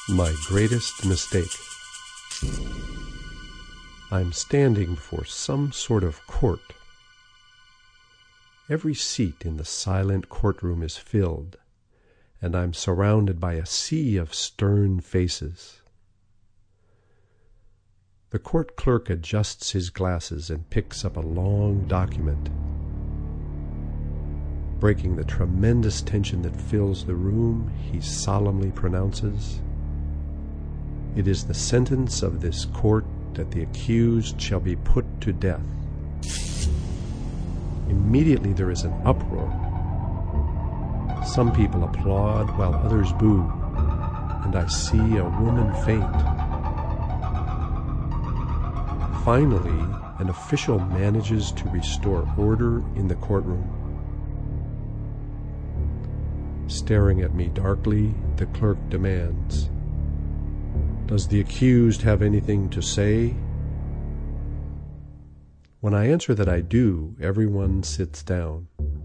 My greatest mistake. I'm standing before some sort of court. Every seat in the silent courtroom is filled, and I'm surrounded by a sea of stern faces. The court clerk adjusts his glasses and picks up a long document. Breaking the tremendous tension that fills the room, he solemnly pronounces, "It is the sentence of this court that the accused shall be put to death." Immediately there is an uproar. Some people applaud while others boo, and I see a woman faint. Finally, an official manages to restore order in the courtroom. Staring at me darkly, the clerk demands, "Does the accused have anything to say?" When I answer that I do, everyone sits down.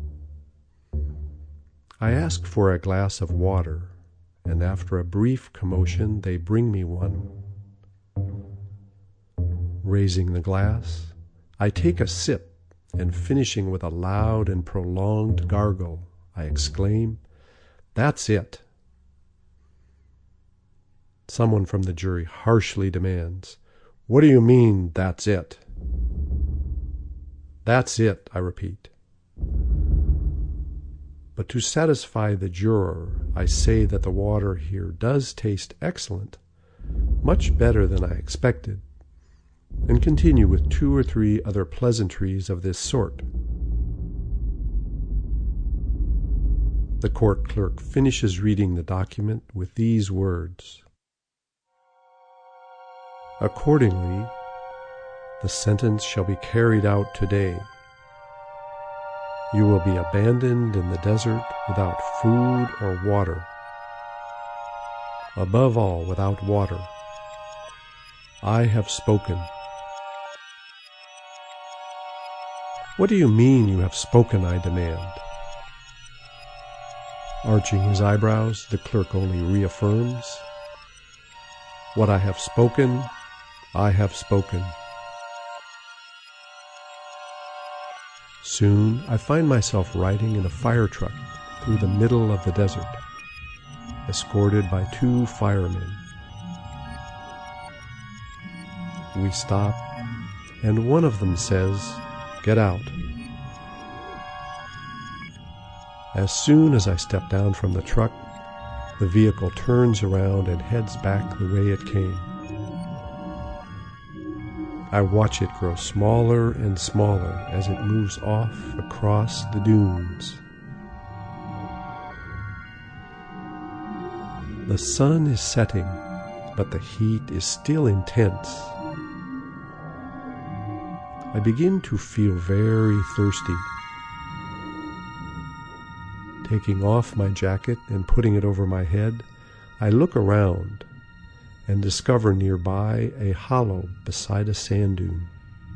I ask for a glass of water, and after a brief commotion, they bring me one. Raising the glass, I take a sip, and finishing with a loud and prolonged gargle, I exclaim, "That's it!" Someone from the jury harshly demands, "What do you mean, that's it?" "That's it," I repeat. But to satisfy the juror, I say that the water here does taste excellent, much better than I expected, and continue with 2 or 3 other pleasantries of this sort. The court clerk finishes reading the document with these words, "Accordingly, the sentence shall be carried out today. You will be abandoned in the desert without food or water. Above all, without water. I have spoken." "What do you mean you have spoken?" I demand. Arching his eyebrows, the clerk only reaffirms, "What I have spoken, I have spoken." Soon I find myself riding in a fire truck through the middle of the desert, escorted by 2 firemen. We stop, and one of them says, "Get out." As soon as I step down from the truck, the vehicle turns around and heads back the way it came. I watch it grow smaller and smaller as it moves off across the dunes. The sun is setting, but the heat is still intense. I begin to feel very thirsty. Taking off my jacket and putting it over my head, I look around and discover nearby a hollow beside a sand dune.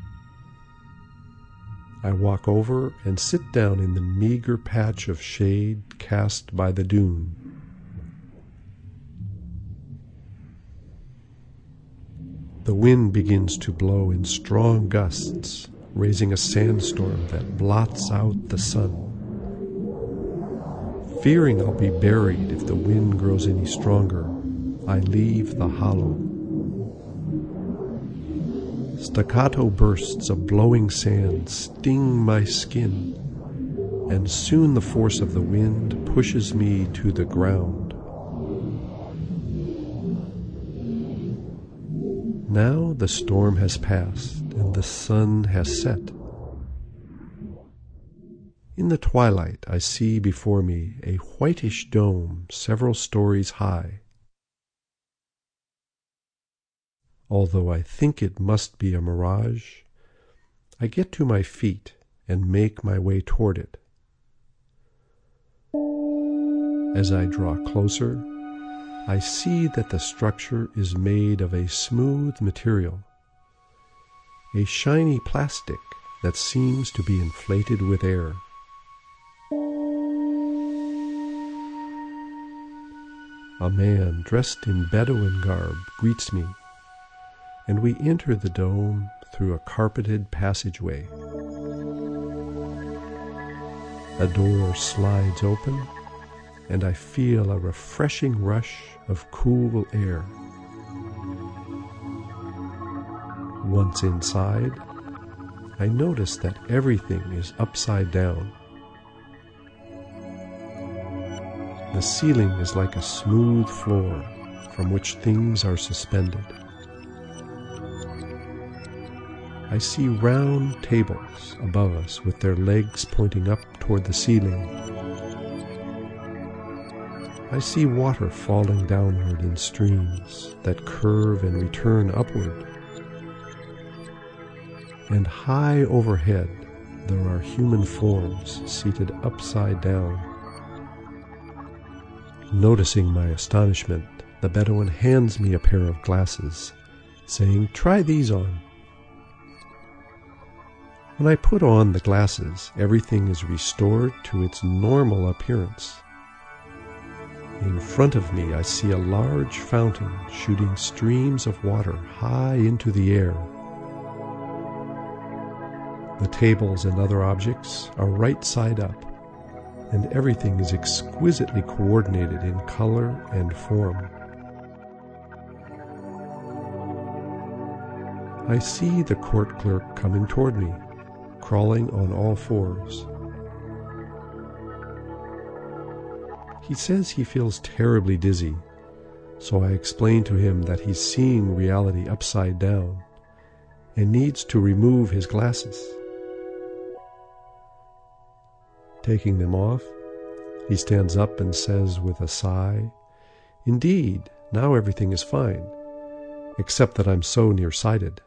I walk over and sit down in the meager patch of shade cast by the dune. The wind begins to blow in strong gusts, raising a sandstorm that blots out the sun. Fearing I'll be buried if the wind grows any stronger, I leave the hollow. Staccato bursts of blowing sand sting my skin, and soon the force of the wind pushes me to the ground. Now the storm has passed, and the sun has set. In the twilight I see before me a whitish dome several stories high. Although I think it must be a mirage, I get to my feet and make my way toward it. As I draw closer, I see that the structure is made of a smooth material, a shiny plastic that seems to be inflated with air. A man dressed in Bedouin garb greets me, and we enter the dome through a carpeted passageway. A door slides open, and I feel a refreshing rush of cool air. Once inside, I notice that everything is upside down. The ceiling is like a smooth floor from which things are suspended. I see round tables above us with their legs pointing up toward the ceiling. I see water falling downward in streams that curve and return upward. And high overhead there are human forms seated upside down. Noticing my astonishment, the Bedouin hands me a pair of glasses, saying, "Try these on." When I put on the glasses, everything is restored to its normal appearance. In front of me I see a large fountain shooting streams of water high into the air. The tables and other objects are right side up, and everything is exquisitely coordinated in color and form. I see the court clerk coming toward me, crawling on all fours. He says he feels terribly dizzy, so I explain to him that he's seeing reality upside down and needs to remove his glasses. Taking them off, he stands up and says with a sigh, "Indeed, now everything is fine, except that I'm so nearsighted."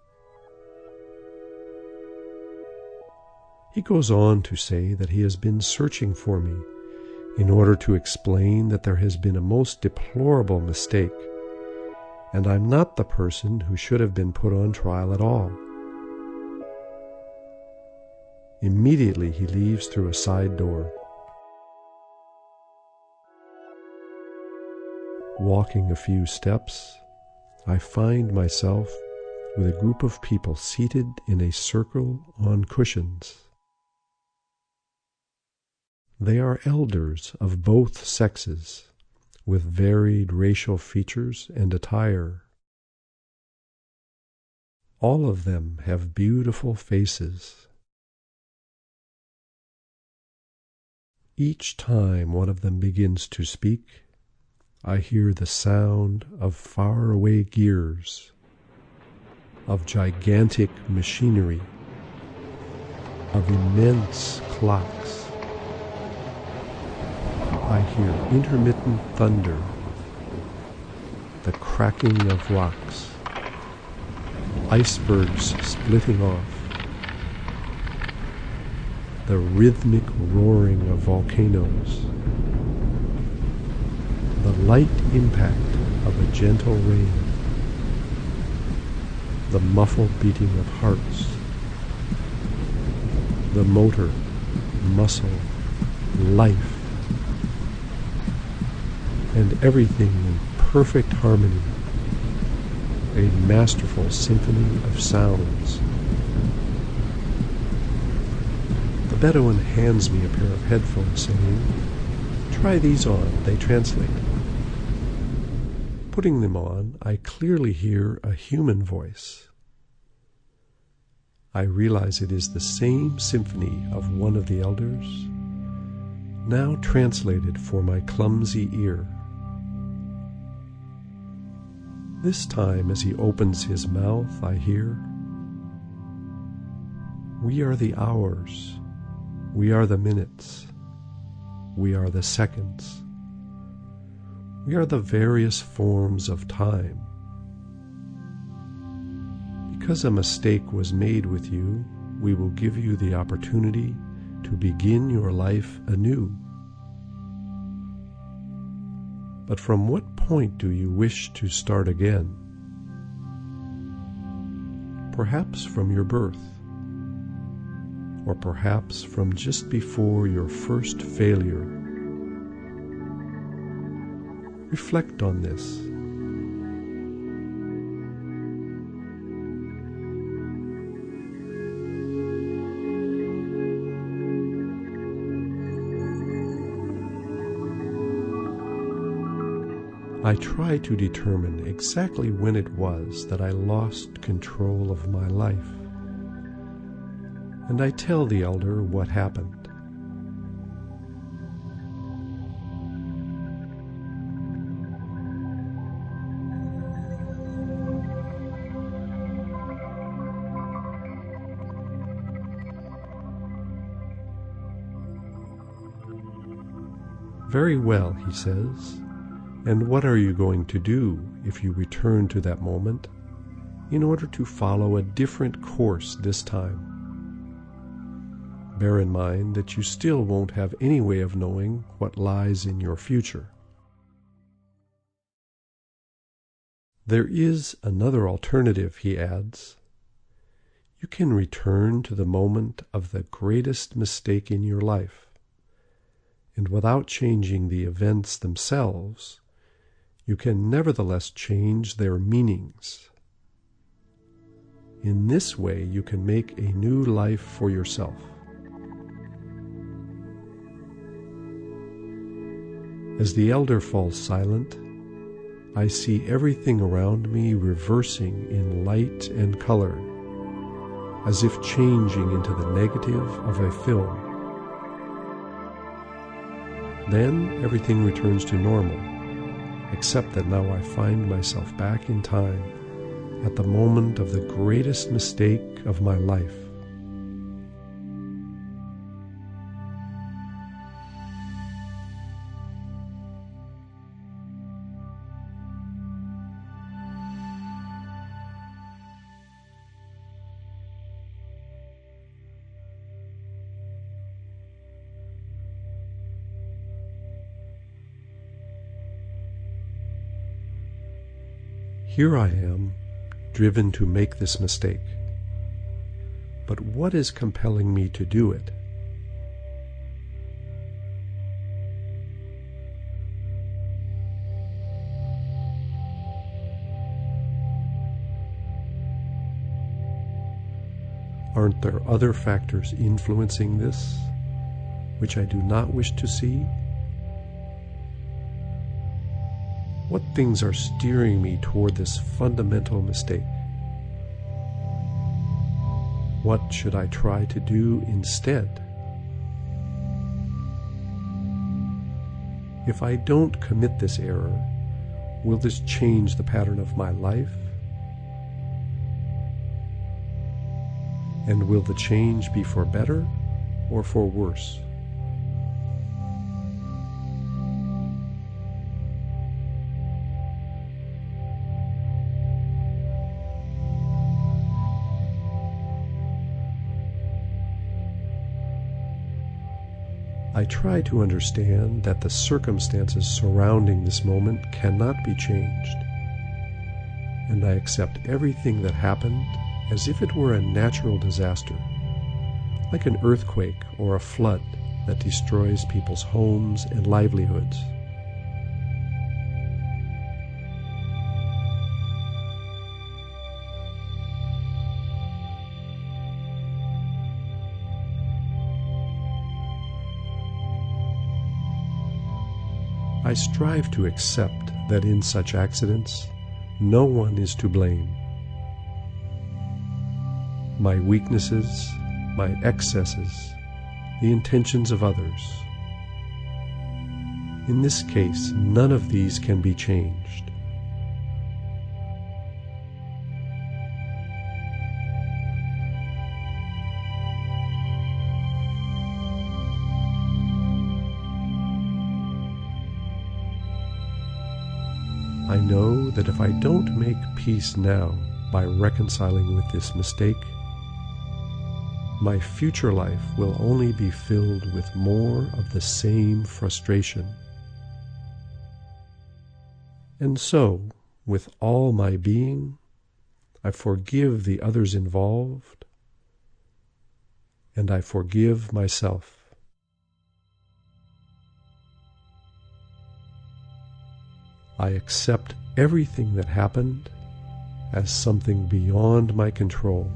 He goes on to say that he has been searching for me in order to explain that there has been a most deplorable mistake, and I'm not the person who should have been put on trial at all. Immediately he leaves through a side door. Walking a few steps, I find myself with a group of people seated in a circle on cushions. They are elders of both sexes, with varied racial features and attire. All of them have beautiful faces. Each time one of them begins to speak, I hear the sound of faraway gears, of gigantic machinery, of immense clocks. I hear intermittent thunder, the cracking of rocks, icebergs splitting off, the rhythmic roaring of volcanoes, the light impact of a gentle rain, the muffled beating of hearts, the motor, muscle, life, and everything in perfect harmony, a masterful symphony of sounds. The Bedouin hands me a pair of headphones, saying, "Try these on, they translate." Putting them on, I clearly hear a human voice. I realize it is the same symphony of one of the elders, now translated for my clumsy ear. This time, as he opens his mouth, I hear, "We are the hours, we are the minutes, we are the seconds, we are the various forms of time. Because a mistake was made with you, we will give you the opportunity to begin your life anew. But from what point do you wish to start again? Perhaps from your birth, or perhaps from just before your first failure. Reflect on this. I try to determine exactly when it was that I lost control of my life, and I tell the elder what happened. Very well, he says. And what are you going to do if you return to that moment in order to follow a different course this time? Bear in mind that you still won't have any way of knowing what lies in your future. There is another alternative, he adds. You can return to the moment of the greatest mistake in your life, and without changing the events themselves, you can nevertheless change their meanings. In this way, you can make a new life for yourself. As the elder falls silent, I see everything around me reversing in light and color, as if changing into the negative of a film. Then everything returns to normal, except that now I find myself back in time at the moment of the greatest mistake of my life. Here I am, driven to make this mistake. But what is compelling me to do it? Aren't there other factors influencing this, which I do not wish to see? What things are steering me toward this fundamental mistake? What should I try to do instead? If I don't commit this error, will this change the pattern of my life? And will the change be for better or for worse? I try to understand that the circumstances surrounding this moment cannot be changed, and I accept everything that happened as if it were a natural disaster, like an earthquake or a flood that destroys people's homes and livelihoods. I strive to accept that in such accidents, no one is to blame. My weaknesses, my excesses, the intentions of others. In this case, none of these can be changed. I know that if I don't make peace now by reconciling with this mistake, my future life will only be filled with more of the same frustration. And so, with all my being, I forgive the others involved, and I forgive myself. I accept everything that happened as something beyond my control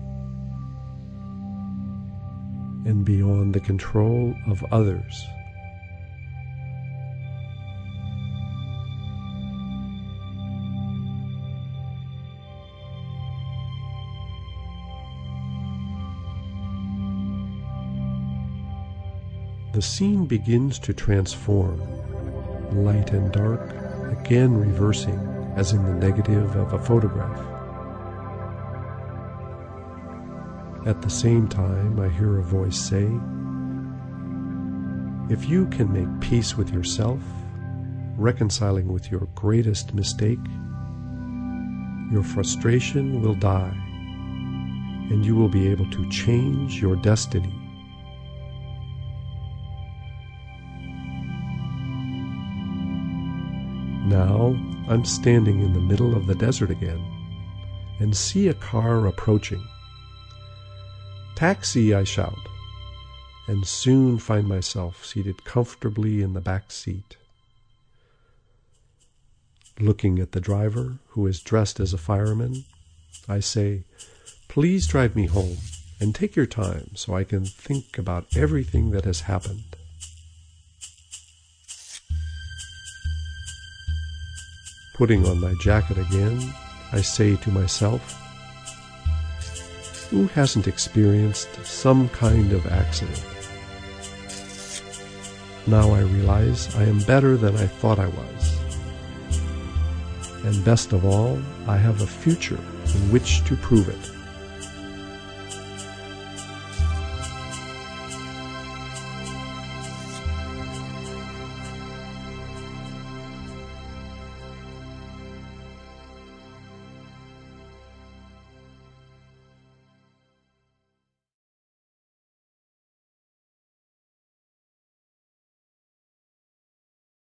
and beyond the control of others. The scene begins to transform, light and dark again reversing as in the negative of a photograph. At the same time, I hear a voice say, "If you can make peace with yourself, reconciling with your greatest mistake, your frustration will die, and you will be able to change your destiny." Now I'm standing in the middle of the desert again and see a car approaching. "Taxi!" I shout, and soon find myself seated comfortably in the back seat. Looking at the driver, who is dressed as a fireman, I say, "Please drive me home and take your time so I can think about everything that has happened." Putting on my jacket again, I say to myself, who hasn't experienced some kind of accident? Now I realize I am better than I thought I was. And best of all, I have a future in which to prove it.